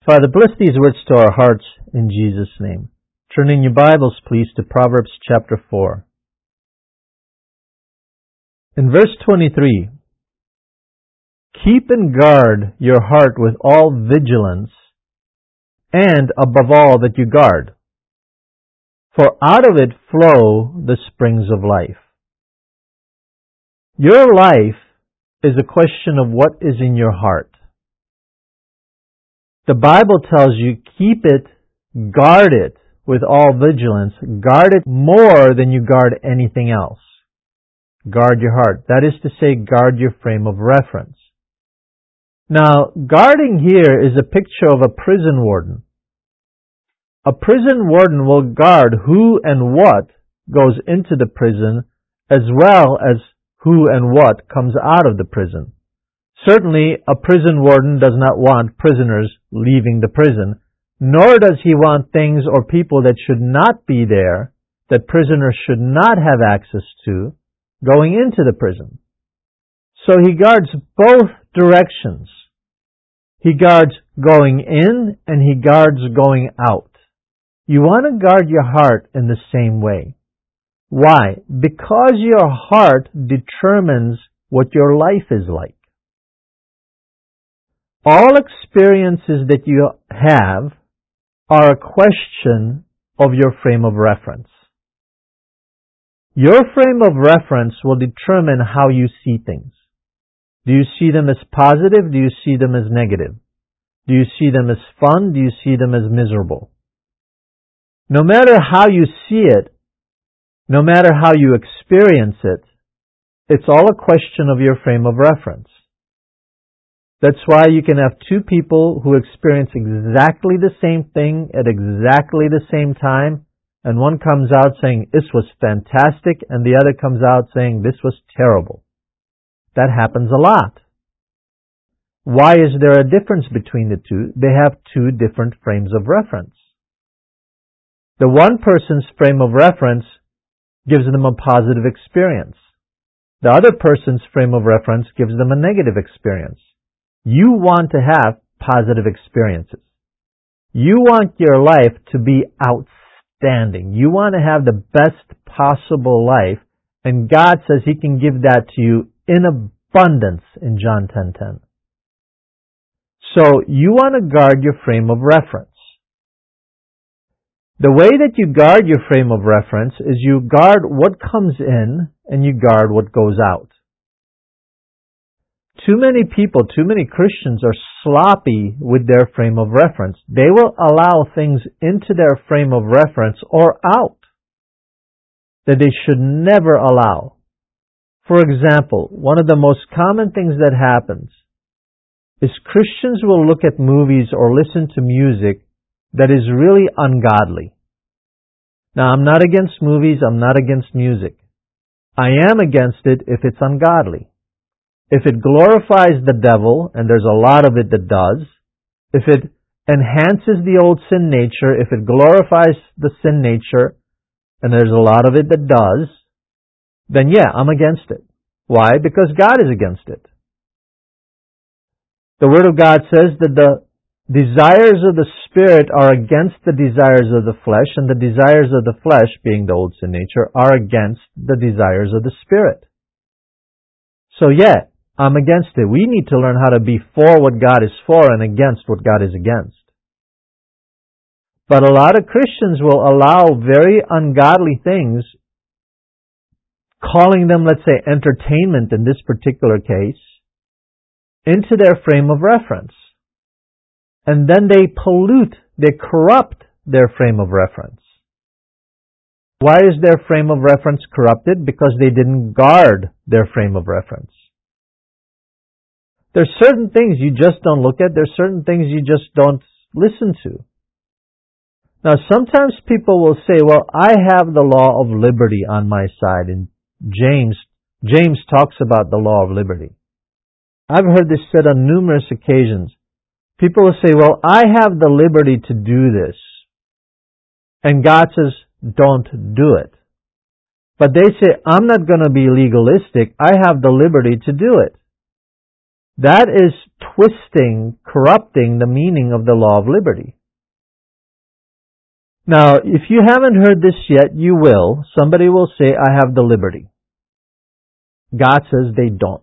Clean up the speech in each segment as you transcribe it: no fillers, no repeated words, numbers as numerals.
Father, bless these words to our hearts in Jesus' name. Turn in your Bibles, please, to Proverbs chapter 4. In verse 23, keep and guard your heart with all vigilance, and above all that you guard. For out of it flow the springs of life. Your life is a question of what is in your heart. The Bible tells you keep it, guard it with all vigilance. Guard it more than you guard anything else. Guard your heart. That is to say, guard your frame of reference. Now, guarding here is a picture of a prison warden. A prison warden will guard who and what goes into the prison as well as who and what comes out of the prison. Certainly, a prison warden does not want prisoners leaving the prison, nor does he want things or people that should not be there, that prisoners should not have access to, going into the prison. So he guards both directions. He guards going in and he guards going out. You want to guard your heart in the same way. Why? Because your heart determines what your life is like. All experiences that you have are a question of your frame of reference. Your frame of reference will determine how you see things. Do you see them as positive? Do you see them as negative? Do you see them as fun? Do you see them as miserable? No matter how you see it, no matter how you experience it, it's all a question of your frame of reference. That's why you can have two people who experience exactly the same thing at exactly the same time, and one comes out saying, this was fantastic, and the other comes out saying, this was terrible. That happens a lot. Why is there a difference between the two? They have two different frames of reference. The one person's frame of reference gives them a positive experience. The other person's frame of reference gives them a negative experience. You want to have positive experiences. You want your life to be outstanding. You want to have the best possible life, and God says He can give that to you in abundance in John 10:10. So you want to guard your frame of reference. The way that you guard your frame of reference is you guard what comes in and you guard what goes out. Too many people, too many Christians are sloppy with their frame of reference. They will allow things into their frame of reference or out that they should never allow. For example, one of the most common things that happens is Christians will look at movies or listen to music that is really ungodly. Now, I'm not against movies, I'm not against music. I am against it if it's ungodly. If it glorifies the devil, and there's a lot of it that does, if it enhances the old sin nature, if it glorifies the sin nature, and there's a lot of it that does, then yeah, I'm against it. Why? Because God is against it. The Word of God says that the desires of the Spirit are against the desires of the flesh, and the desires of the flesh, being the old sin nature, are against the desires of the Spirit. So yeah, I'm against it. We need to learn how to be for what God is for and against what God is against. But a lot of Christians will allow very ungodly things, calling them, let's say, entertainment in this particular case, into their frame of reference. And then they pollute, they corrupt their frame of reference. Why is their frame of reference corrupted? Because they didn't guard their frame of reference. There's certain things you just don't look at. There's certain things you just don't listen to. Now, sometimes people will say, well, I have the law of liberty on my side. And James talks about the law of liberty. I've heard this said on numerous occasions. People will say, well, I have the liberty to do this. And God says, don't do it. But they say, I'm not going to be legalistic. I have the liberty to do it. That is twisting, corrupting the meaning of the law of liberty. Now, if you haven't heard this yet, you will. Somebody will say, I have the liberty. God says they don't.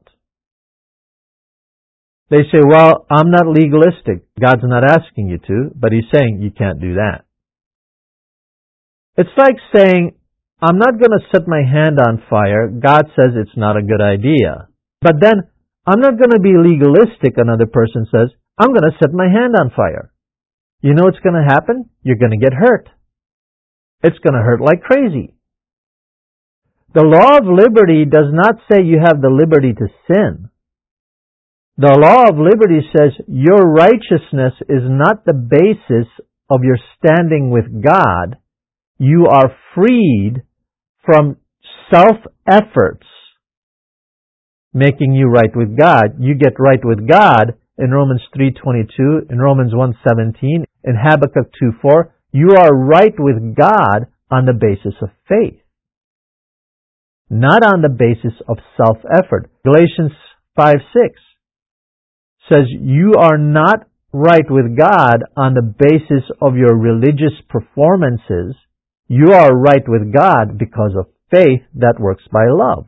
They say, well, I'm not legalistic. God's not asking you to, but He's saying you can't do that. It's like saying, I'm not going to set my hand on fire. God says it's not a good idea. But then, I'm not going to be legalistic, another person says. I'm going to set my hand on fire. You know what's going to happen? You're going to get hurt. It's going to hurt like crazy. The law of liberty does not say you have the liberty to sin. The law of liberty says your righteousness is not the basis of your standing with God. You are freed from self-efforts making you right with God. You get right with God in Romans 3:22, in Romans 1:17, in Habakkuk 2:4. You are right with God on the basis of faith, not on the basis of self-effort. Galatians 5:6 says you are not right with God on the basis of your religious performances. You are right with God because of faith that works by love.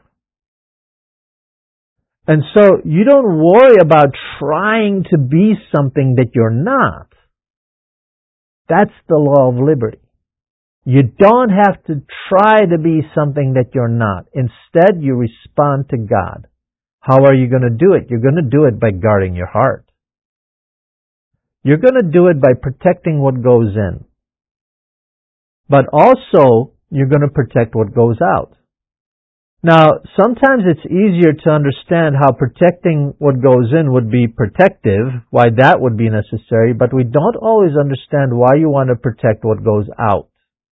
And so you don't worry about trying to be something that you're not. That's the law of liberty. You don't have to try to be something that you're not. Instead, you respond to God. How are you going to do it? You're going to do it by guarding your heart. You're going to do it by protecting what goes in. But also, you're going to protect what goes out. Now, sometimes it's easier to understand how protecting what goes in would be protective, why that would be necessary, but we don't always understand why you want to protect what goes out.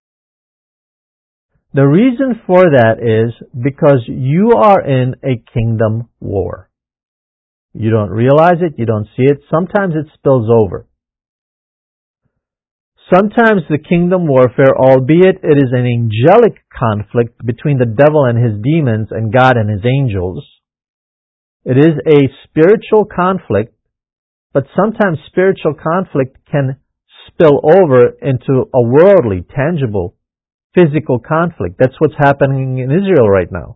The reason for that is because you are in a kingdom war. You don't realize it, you don't see it, sometimes it spills over. Sometimes the kingdom warfare, albeit it is an angelic conflict between the devil and his demons and God and his angels, it is a spiritual conflict, but sometimes spiritual conflict can spill over into a worldly, tangible, physical conflict. That's what's happening in Israel right now.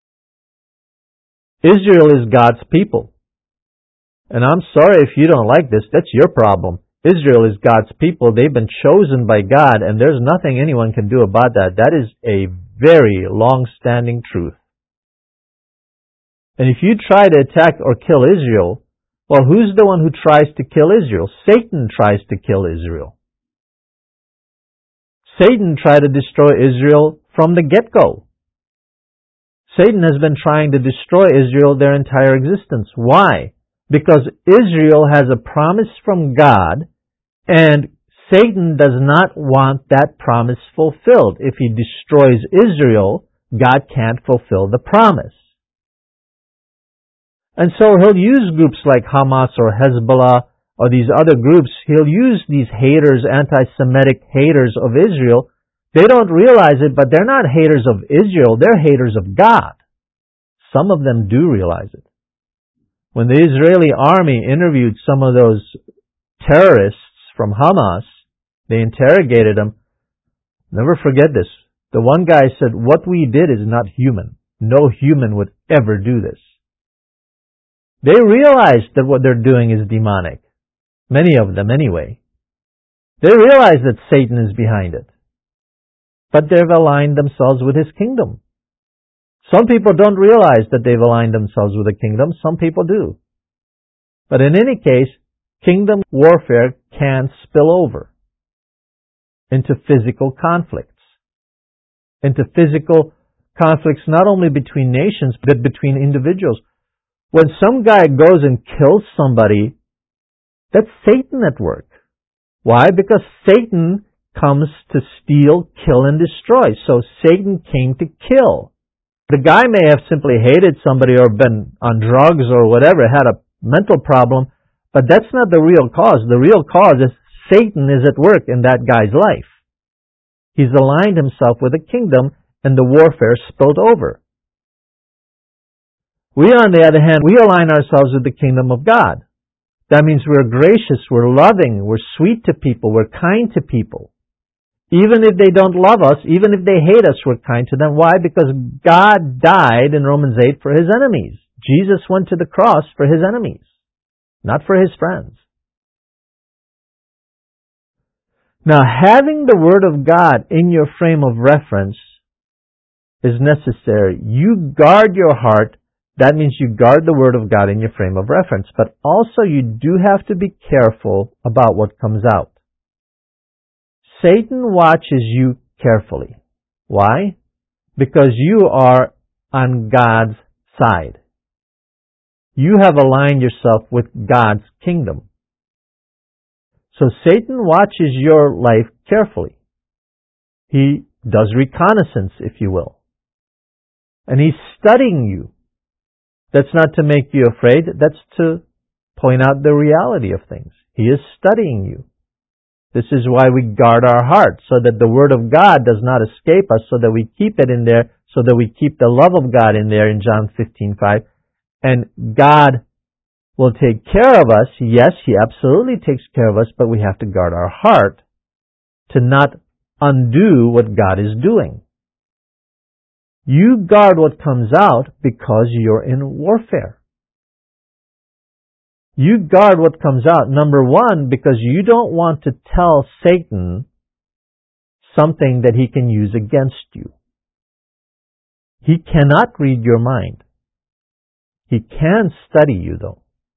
Israel is God's people. And I'm sorry if you don't like this, that's your problem. Israel is God's people. They've been chosen by God, and there's nothing anyone can do about that. That is a very long-standing truth. And if you try to attack or kill Israel, well, who's the one who tries to kill Israel? Satan tries to kill Israel. Satan tried to destroy Israel from the get-go. Satan has been trying to destroy Israel their entire existence. Why? Because Israel has a promise from God, and Satan does not want that promise fulfilled. If he destroys Israel, God can't fulfill the promise. And so he'll use groups like Hamas or Hezbollah or these other groups. He'll use these haters, anti-Semitic haters of Israel. They don't realize it, but they're not haters of Israel. They're haters of God. Some of them do realize it. When the Israeli army interviewed some of those terrorists from Hamas, they interrogated them. Never forget this. The one guy said, what we did is not human. No human would ever do this. They realized that what they're doing is demonic. Many of them anyway. They realize that Satan is behind it. But they've aligned themselves with his kingdom. Some people don't realize that they've aligned themselves with the kingdom. Some people do. But in any case, kingdom warfare can spill over into physical conflicts. Into physical conflicts not only between nations, but between individuals. When some guy goes and kills somebody, that's Satan at work. Why? Because Satan comes to steal, kill, and destroy. So Satan came to kill. The guy may have simply hated somebody or been on drugs or whatever, had a mental problem, but that's not the real cause. The real cause is Satan is at work in that guy's life. He's aligned himself with the kingdom, and the warfare spilled over. We, on the other hand, we align ourselves with the kingdom of God. That means we're gracious, we're loving, we're sweet to people, we're kind to people. Even if they don't love us, even if they hate us, we're kind to them. Why? Because God died in Romans 8 for His enemies. Jesus went to the cross for His enemies, not for His friends. Now, having the Word of God in your frame of reference is necessary. You guard your heart. That means you guard the Word of God in your frame of reference. But also you do have to be careful about what comes out. Satan watches you carefully. Why? Because you are on God's side. You have aligned yourself with God's kingdom. So Satan watches your life carefully. He does reconnaissance, if you will. And he's studying you. That's not to make you afraid. That's to point out the reality of things. He is studying you. This is why we guard our heart, so that the Word of God does not escape us, so that we keep it in there, so that we keep the love of God in there in John 15:5. And God will take care of us. Yes, He absolutely takes care of us, but we have to guard our heart to not undo what God is doing. You guard what comes out because you're in warfare. You guard what comes out, number one, because you don't want to tell Satan something that he can use against you. He cannot read your mind. He can study you, though.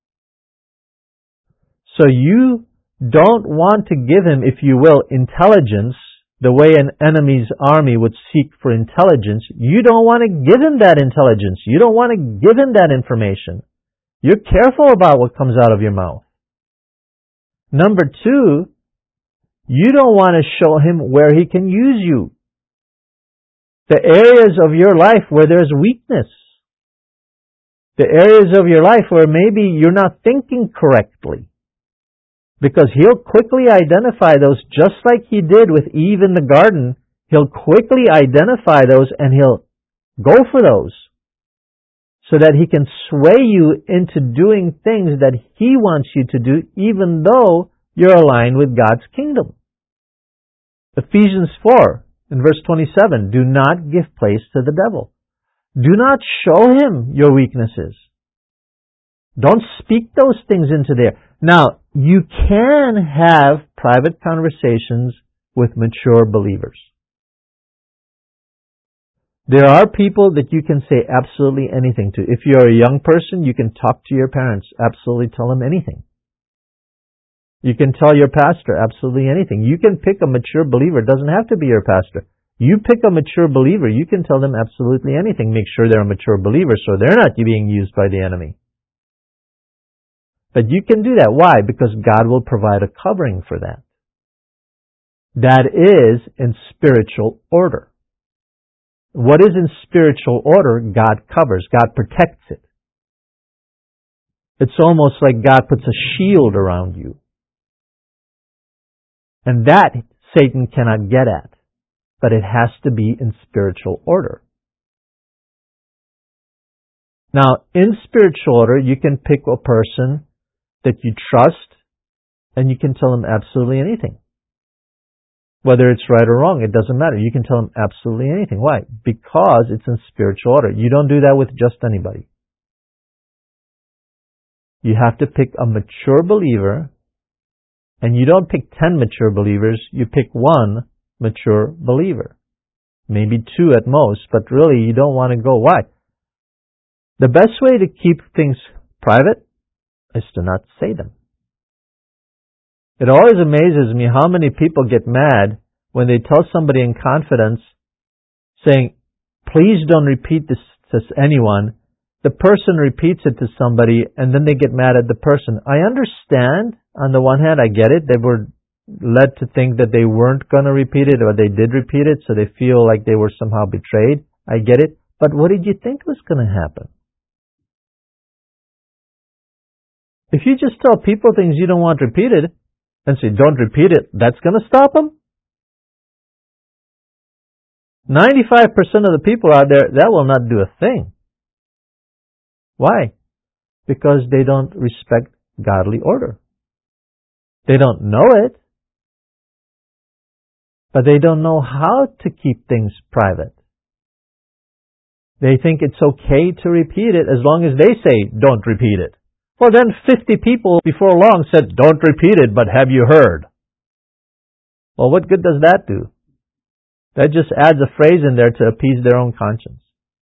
So you don't want to give him, if you will, intelligence, the way an enemy's army would seek for intelligence. You don't want to give him that intelligence. You don't want to give him that information. You're careful about what comes out of your mouth. Number two, you don't want to show him where he can use you. The areas of your life where there's weakness. The areas of your life where maybe you're not thinking correctly. Because he'll quickly identify those, just like he did with Eve in the garden. He'll quickly identify those and he'll go for those, so that he can sway you into doing things that he wants you to do, even though you're aligned with God's kingdom. Ephesians 4, in verse 27, do not give place to the devil. Do not show him your weaknesses. Don't speak those things into there. Now, you can have private conversations with mature believers. There are people that you can say absolutely anything to. If you're a young person, you can talk to your parents, absolutely tell them anything. You can tell your pastor absolutely anything. You can pick a mature believer. It doesn't have to be your pastor. You pick a mature believer, you can tell them absolutely anything. Make sure they're a mature believer so they're not being used by the enemy. But you can do that. Why? Because God will provide a covering for that. That is in spiritual order. What is in spiritual order, God covers. God protects it. It's almost like God puts a shield around you. And that Satan cannot get at. But it has to be in spiritual order. Now, in spiritual order, you can pick a person that you trust, and you can tell them absolutely anything. Whether it's right or wrong, it doesn't matter. You can tell them absolutely anything. Why? Because it's in spiritual order. You don't do that with just anybody. You have to pick a mature believer, and you don't pick 10 mature believers, you pick one mature believer. Maybe 2 at most, but really you don't want to go. Why? The best way to keep things private is to not say them. It always amazes me how many people get mad when they tell somebody in confidence, saying, please don't repeat this to anyone. The person repeats it to somebody and then they get mad at the person. I understand. On the one hand, I get it. They were led to think that they weren't going to repeat it, or they did repeat it, so they feel like they were somehow betrayed. I get it. But what did you think was going to happen? If you just tell people things you don't want repeated and say, don't repeat it, that's going to stop them? 95% of the people out there, that will not do a thing. Why? Because they don't respect godly order. They don't know it, but they don't know how to keep things private. They think it's okay to repeat it as long as they say, don't repeat it. Well, then 50 people before long said, don't repeat it, but have you heard? Well, what good does that do? That just adds a phrase in there to appease their own conscience.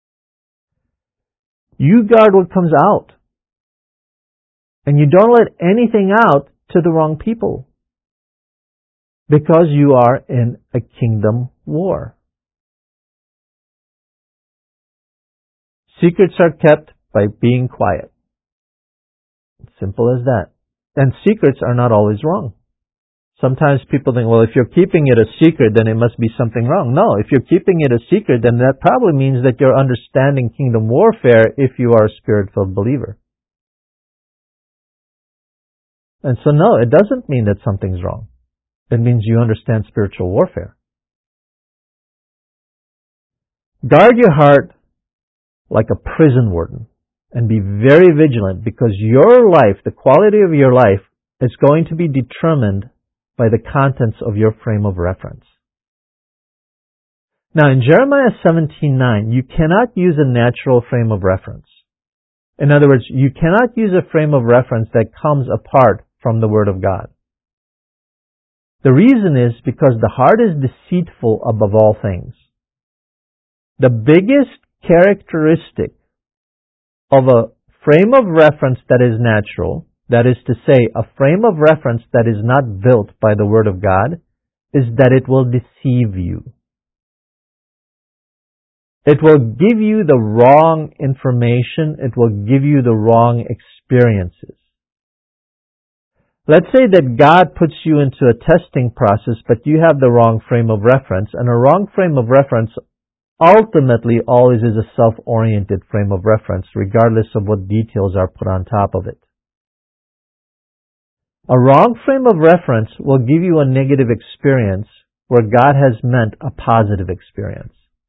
You guard what comes out. And you don't let anything out to the wrong people. Because you are in a kingdom war. Secrets are kept by being quiet. Simple as that. And secrets are not always wrong. Sometimes people think, well, if you're keeping it a secret, then it must be something wrong. No, if you're keeping it a secret, then that probably means that you're understanding kingdom warfare if you are a Spirit-filled believer. And so no, it doesn't mean that something's wrong. It means you understand spiritual warfare. Guard your heart like a prison warden and be very vigilant, because your life, the quality of your life, is going to be determined by the contents of your frame of reference. Now in Jeremiah 17:9, you cannot use a natural frame of reference. In other words, you cannot use a frame of reference that comes apart from the Word of God. The reason is because the heart is deceitful above all things. The biggest characteristic of a frame of reference that is natural, that is to say, a frame of reference that is not built by the Word of God, is that it will deceive you. It will give you the wrong information. It will give you the wrong experiences. Let's say that God puts you into a testing process, but you have the wrong frame of reference, and a wrong frame of reference ultimately always is a self-oriented frame of reference, regardless of what details are put on top of it. A wrong frame of reference will give you a negative experience where God has meant a positive experience.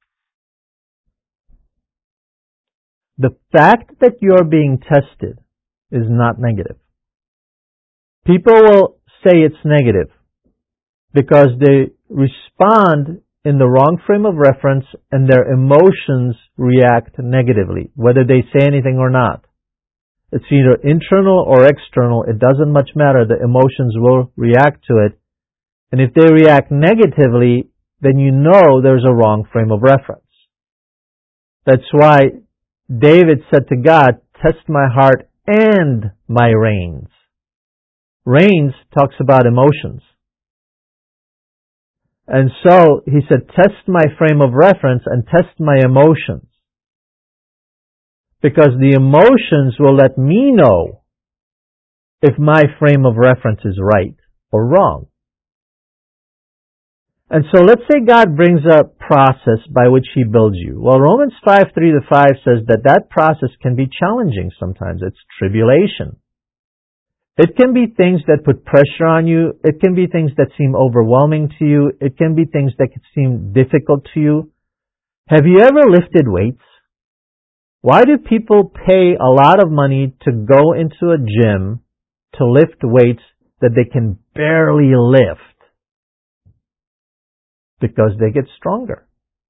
The fact that you're being tested is not negative. People will say it's negative because they respond in the wrong frame of reference and their emotions react negatively, whether they say anything or not. It's either internal or external. It doesn't much matter. The emotions will react to it. And if they react negatively, then you know there's a wrong frame of reference. That's why David said to God, test my heart and my reins. Reins talks about emotions. And so he said, test my frame of reference and test my emotions. Because the emotions will let me know if my frame of reference is right or wrong. And so let's say God brings a process by which He builds you. Well, Romans 5:3-5 says that process can be challenging sometimes. It's tribulation. It can be things that put pressure on you. It can be things that seem overwhelming to you. It can be things that can seem difficult to you. Have you ever lifted weights? Why do people pay a lot of money to go into a gym to lift weights that they can barely lift? Because they get stronger.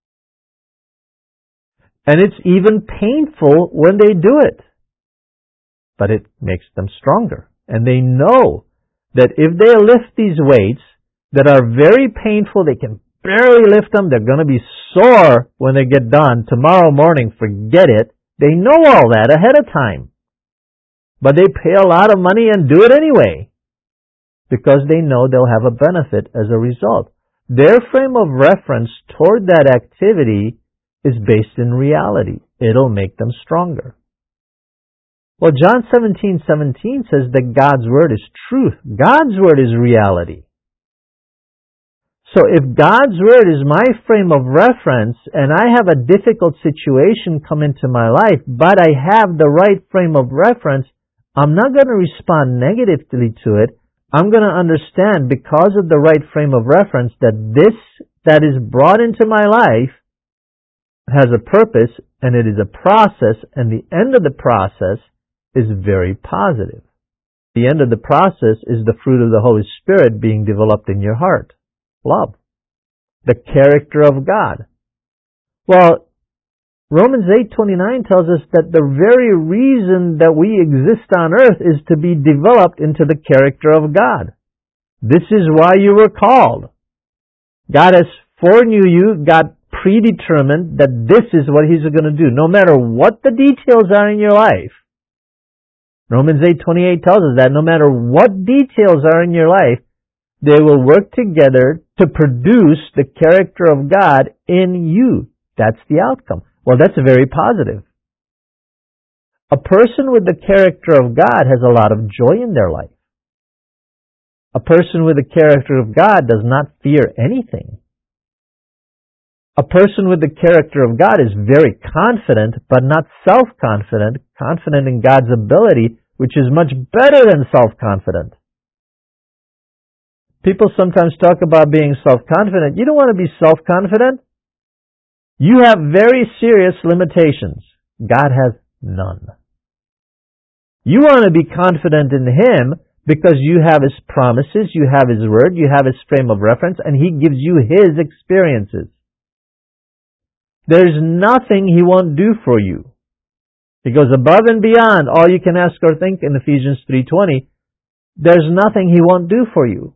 And it's even painful when they do it. But it makes them stronger. And they know that if they lift these weights that are very painful, they can barely lift them, they're going to be sore when they get done. Tomorrow morning, forget it. They know all that ahead of time. But they pay a lot of money and do it anyway. Because they know they'll have a benefit as a result. Their frame of reference toward that activity is based in reality. It'll make them stronger. Well, John 17:17 says that God's Word is truth. God's Word is reality. So if God's Word is my frame of reference and I have a difficult situation come into my life, but I have the right frame of reference, I'm not going to respond negatively to it. I'm going to understand, because of the right frame of reference, that this that is brought into my life has a purpose and it is a process, and the end of the process is very positive. The end of the process is the fruit of the Holy Spirit being developed in your heart. Love. The character of God. Well, Romans 8:29 tells us that the very reason that we exist on earth is to be developed into the character of God. This is why you were called. God has foreknew you, God predetermined that this is what He's going to do, no matter what the details are in your life. Romans 8:28 tells us that no matter what details are in your life, they will work together to produce the character of God in you. That's the outcome. Well, that's very positive. A person with the character of God has a lot of joy in their life. A person with the character of God does not fear anything. A person with the character of God is very confident, but not self-confident, confident in God's ability, which is much better than self-confident. People sometimes talk about being self-confident. You don't want to be self-confident. You have very serious limitations. God has none. You want to be confident in Him because you have His promises, you have His word, you have His frame of reference, and He gives you His experiences. There's nothing He won't do for you. He goes above and beyond all you can ask or think in Ephesians 3:20. There's nothing He won't do for you.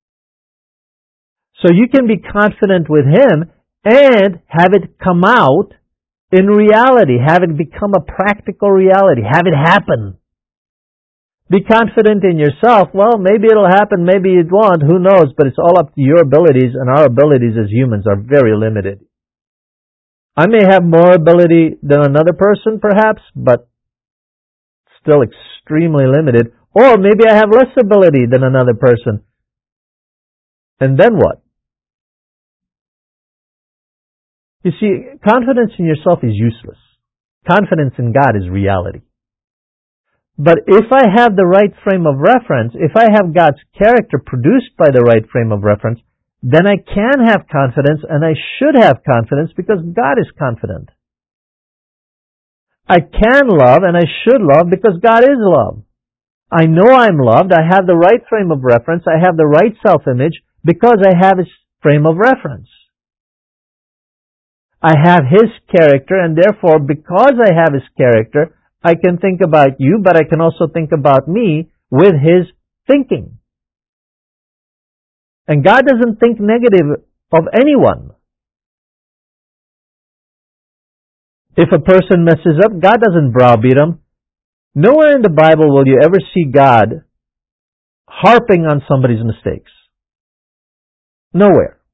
So you can be confident with Him and have it come out in reality, have it become a practical reality, have it happen. Be confident in yourself. Well, maybe it'll happen, maybe it won't, who knows, but it's all up to your abilities, and our abilities as humans are very limited. I may have more ability than another person, perhaps, but still extremely limited. Or maybe I have less ability than another person. And then what? You see, confidence in yourself is useless. Confidence in God is reality. But if I have the right frame of reference, if I have God's character produced by the right frame of reference, then I can have confidence, and I should have confidence because God is confident. I can love and I should love because God is love. I know I'm loved. I have the right frame of reference. I have the right self-image because I have His frame of reference. I have His character, and therefore, because I have His character, I can think about you, but I can also think about me with His thinking. And God doesn't think negative of anyone. If a person messes up, God doesn't browbeat them. Nowhere in the Bible will you ever see God harping on somebody's mistakes. Nowhere.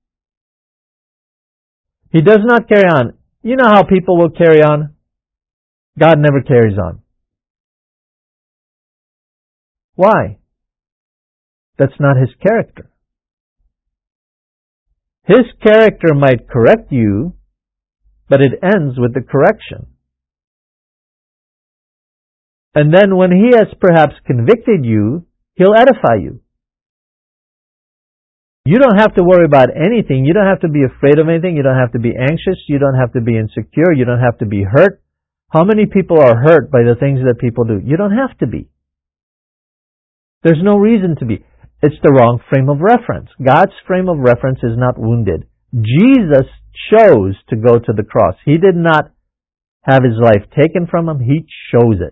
He does not carry on. You know how people will carry on? God never carries on. Why? That's not His character. His character might correct you, but it ends with the correction. And then when He has perhaps convicted you, He'll edify you. You don't have to worry about anything. You don't have to be afraid of anything. You don't have to be anxious. You don't have to be insecure. You don't have to be hurt. How many people are hurt by the things that people do? You don't have to be. There's no reason to be. It's the wrong frame of reference. God's frame of reference is not wounded. Jesus chose to go to the cross. He did not have His life taken from Him. He chose it.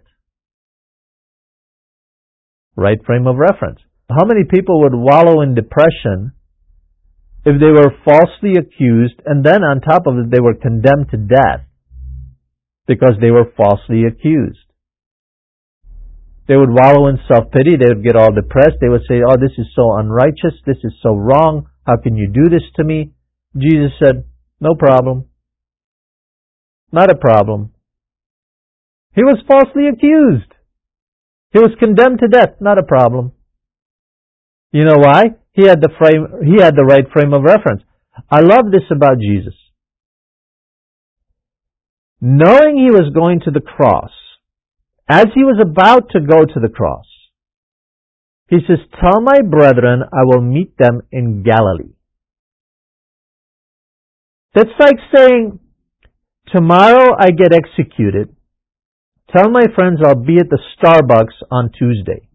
Right frame of reference. How many people would wallow in depression if they were falsely accused and then on top of it they were condemned to death because they were falsely accused? They would wallow in self-pity. They would get all depressed. They would say, oh, this is so unrighteous. This is so wrong. How can you do this to me? Jesus said, no problem. Not a problem. He was falsely accused. He was condemned to death. Not a problem. You know why? He had the right frame of reference. I love this about Jesus. Knowing He was going to the cross, as He was about to go to the cross, He says, tell my brethren I will meet them in Galilee. That's like saying, tomorrow I get executed. Tell my friends I'll be at the Starbucks on Tuesday.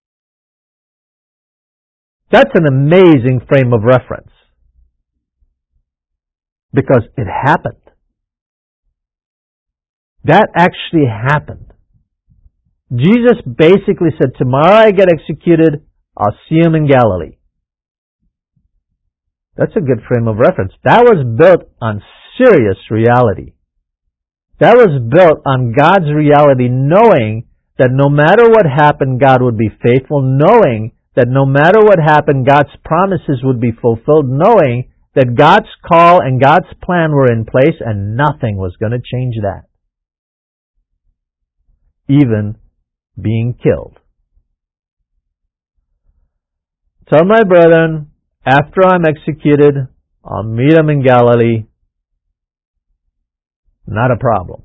That's an amazing frame of reference. Because it happened. That actually happened. Jesus basically said, tomorrow I get executed, I'll see him in Galilee. That's a good frame of reference. That was built on serious reality. That was built on God's reality, knowing that no matter what happened, God would be faithful, knowing that no matter what happened, God's promises would be fulfilled, knowing that God's call and God's plan were in place and nothing was going to change that. Even being killed. Tell my brethren, after I'm executed, I'll meet them in Galilee. Not a problem.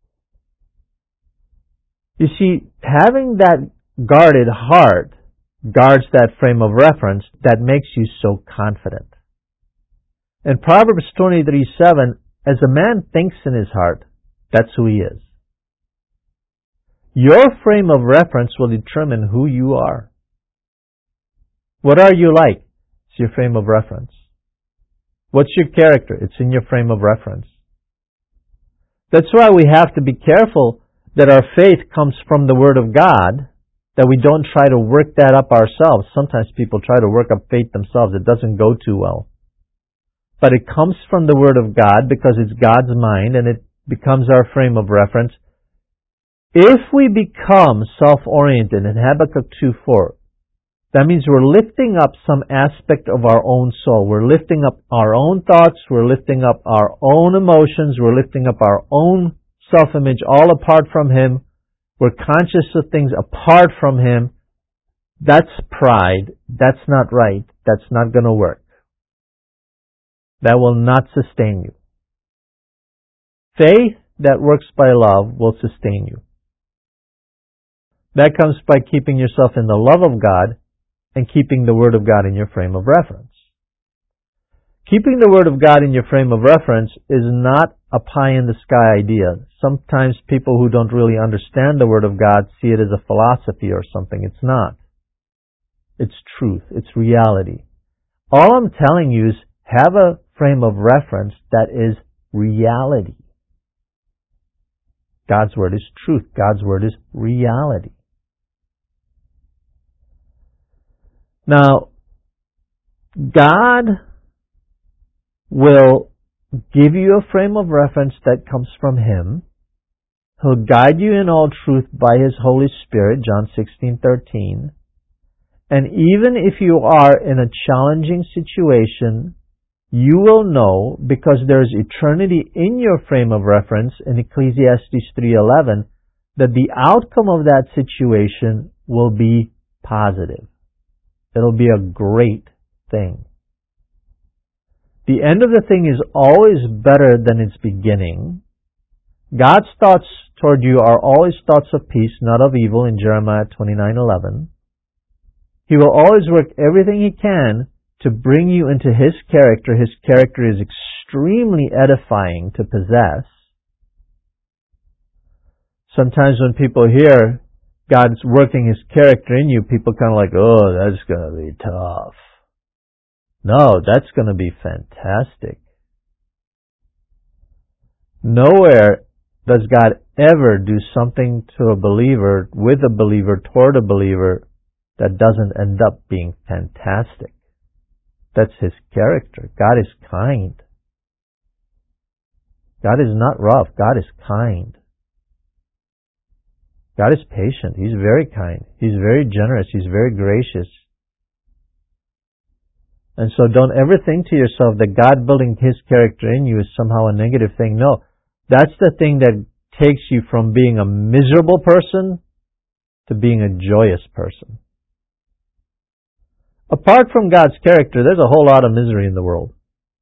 You see, having that guarded heart guards that frame of reference that makes you so confident. In Proverbs 23:7, as a man thinks in his heart, that's who he is. Your frame of reference will determine who you are. What are you like? It's your frame of reference. What's your character? It's in your frame of reference. That's why we have to be careful that our faith comes from the Word of God, that we don't try to work that up ourselves. Sometimes people try to work up faith themselves. It doesn't go too well. But it comes from the Word of God because it's God's mind and it becomes our frame of reference. If we become self-oriented in Habakkuk 2:4, that means we're lifting up some aspect of our own soul. We're lifting up our own thoughts. We're lifting up our own emotions. We're lifting up our own self-image all apart from Him. We're conscious of things apart from Him. That's pride. That's not right. That's not going to work. That will not sustain you. Faith that works by love will sustain you. That comes by keeping yourself in the love of God and keeping the Word of God in your frame of reference. Keeping the Word of God in your frame of reference is not a pie-in-the-sky idea. Sometimes people who don't really understand the Word of God see it as a philosophy or something. It's not. It's truth. It's reality. All I'm telling you is have a frame of reference that is reality. God's Word is truth. God's Word is reality. Now, God will give you a frame of reference that comes from Him. He'll guide you in all truth by His Holy Spirit, John 16:13. And even if you are in a challenging situation, you will know, because there's eternity in your frame of reference in Ecclesiastes 3:11, that the outcome of that situation will be positive. It'll be a great thing. The end of the thing is always better than its beginning. God's thoughts toward you are always thoughts of peace, not of evil, in Jeremiah 29:11. He will always work everything He can to bring you into His character. His character is extremely edifying to possess. Sometimes when people hear God's working His character in you, people kind of like, oh, that's going to be tough. No, that's going to be fantastic. Nowhere does God ever do something to a believer, with a believer, toward a believer, that doesn't end up being fantastic. That's His character. God is kind. God is not rough. God is kind. God is patient. He's very kind. He's very generous. He's very gracious. And so don't ever think to yourself that God building His character in you is somehow a negative thing. No, that's the thing that takes you from being a miserable person to being a joyous person. Apart from God's character, there's a whole lot of misery in the world.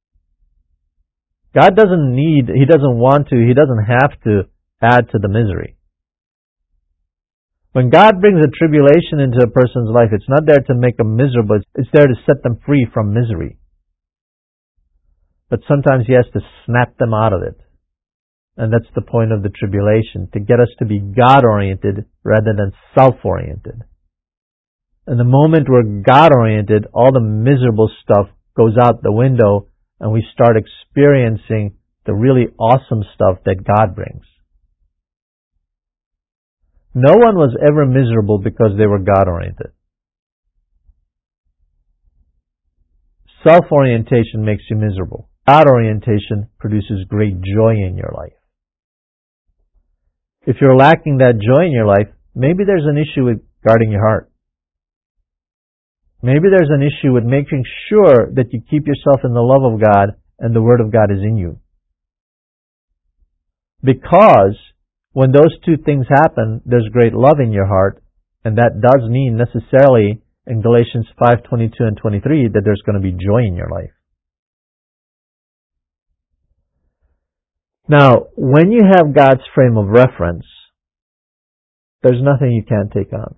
God doesn't need, He doesn't want to, He doesn't have to add to the misery. When God brings a tribulation into a person's life, it's not there to make them miserable, it's there to set them free from misery. But sometimes He has to snap them out of it. And that's the point of the tribulation, to get us to be God-oriented rather than self-oriented. And the moment we're God-oriented, all the miserable stuff goes out the window and we start experiencing the really awesome stuff that God brings. No one was ever miserable because they were God-oriented. Self-orientation makes you miserable. God-orientation produces great joy in your life. If you're lacking that joy in your life, maybe there's an issue with guarding your heart. Maybe there's an issue with making sure that you keep yourself in the love of God and the Word of God is in you. Because when those two things happen, there's great love in your heart, and that does mean necessarily in Galatians 5:22 and 23 that there's going to be joy in your life. Now, when you have God's frame of reference, there's nothing you can't take on.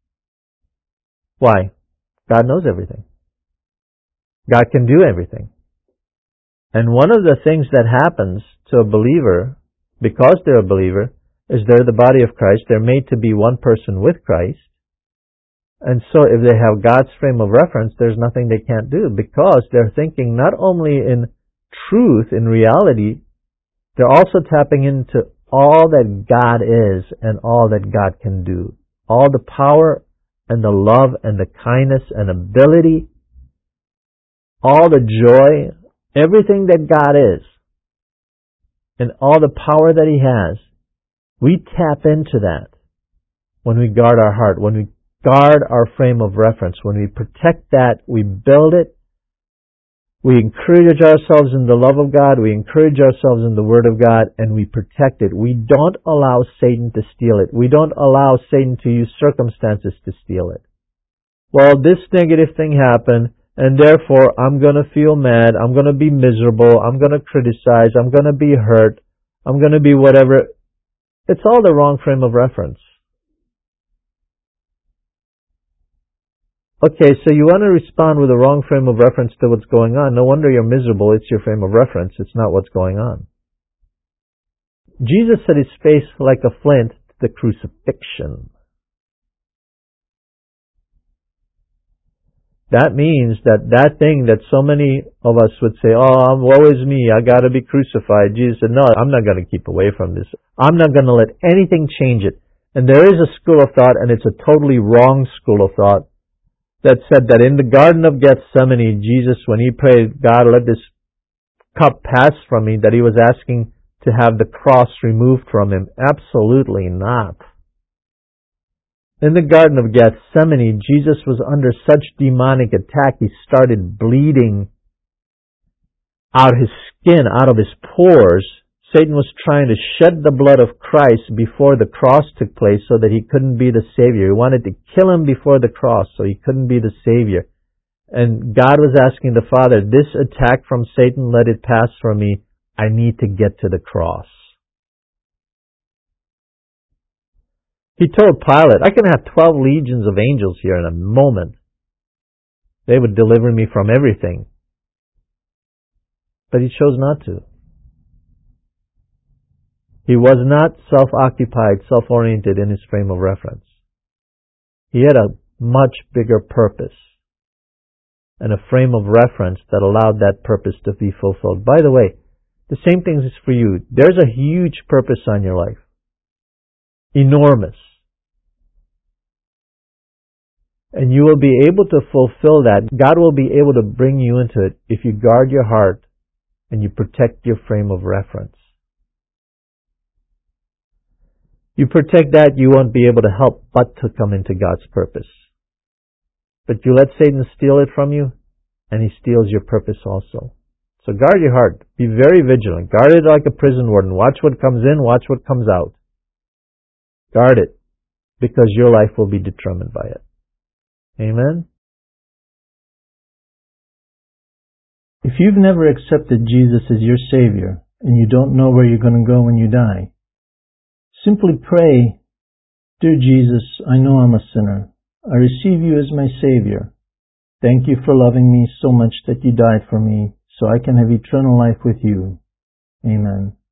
Why? God knows everything. God can do everything. And one of the things that happens to a believer, because they're a believer, is they're the body of Christ. They're made to be one person with Christ. And so if they have God's frame of reference, there's nothing they can't do, because they're thinking not only in truth, in reality, they're also tapping into all that God is and all that God can do. All the power and the love and the kindness and ability, all the joy, everything that God is, and all the power that He has, we tap into that when we guard our heart, when we guard our frame of reference, when we protect that, we build it, we encourage ourselves in the love of God, we encourage ourselves in the Word of God, and we protect it. We don't allow Satan to steal it. We don't allow Satan to use circumstances to steal it. Well, this negative thing happened, and therefore I'm going to feel mad, I'm going to be miserable, I'm going to criticize, I'm going to be hurt, I'm going to be whatever. It's all the wrong frame of reference. Okay, so you want to respond with a wrong frame of reference to what's going on. No wonder you're miserable. It's your frame of reference. It's not what's going on. Jesus set His face like a flint to the crucifixion. That means that thing that so many of us would say, oh, woe is me, I got to be crucified. Jesus said, no, I'm not going to keep away from this. I'm not going to let anything change it. And there is a school of thought, and it's a totally wrong school of thought, that said that in the Garden of Gethsemane, Jesus, when He prayed, God, let this cup pass from me, that He was asking to have the cross removed from Him. Absolutely not. In the Garden of Gethsemane, Jesus was under such demonic attack, He started bleeding out His skin, out of His pores. Satan was trying to shed the blood of Christ before the cross took place so that He couldn't be the Savior. He wanted to kill Him before the cross so He couldn't be the Savior. And God was asking the Father, this attack from Satan, let it pass from me. I need to get to the cross. He told Pilate, I can have 12 legions of angels here in a moment. They would deliver me from everything. But He chose not to. He was not self-occupied, self-oriented in His frame of reference. He had a much bigger purpose and a frame of reference that allowed that purpose to be fulfilled. By the way, the same thing is for you. There's a huge purpose on your life. Enormous. And you will be able to fulfill that. God will be able to bring you into it if you guard your heart and you protect your frame of reference. You protect that, you won't be able to help but to come into God's purpose. But you let Satan steal it from you, and he steals your purpose also. So guard your heart. Be very vigilant. Guard it like a prison warden. Watch what comes in, watch what comes out. Guard it, because your life will be determined by it. Amen? If you've never accepted Jesus as your Savior, and you don't know where you're going to go when you die, simply pray, Dear Jesus, I know I'm a sinner. I receive you as my Savior. Thank you for loving me so much that you died for me so I can have eternal life with you. Amen.